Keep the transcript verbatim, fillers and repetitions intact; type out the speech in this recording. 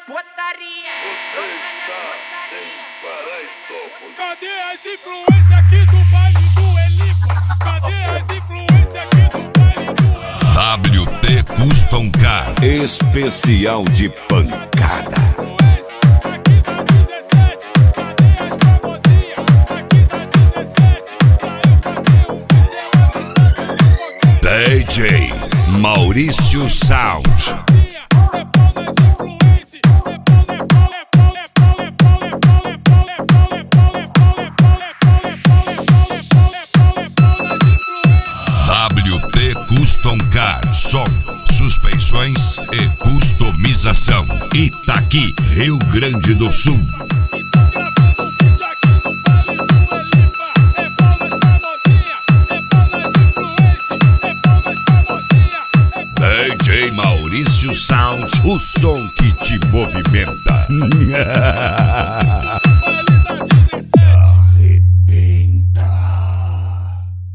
Potaria. Você está em Paraisópolis. Cadê as influências aqui do baile do Elipa? Cadê as influências aqui do baile do Elipa? W T Custom Car, especial de pancada. Aqui tá dezessete, cadê as famosinhas? Aqui tá dezessete, pra eu fazer um vídeo. D J Maurício Sound. W T Custom Car, som, suspensões e customização. Itaqui, Rio Grande do Sul. D J Maurício Sound, o som que te movimenta.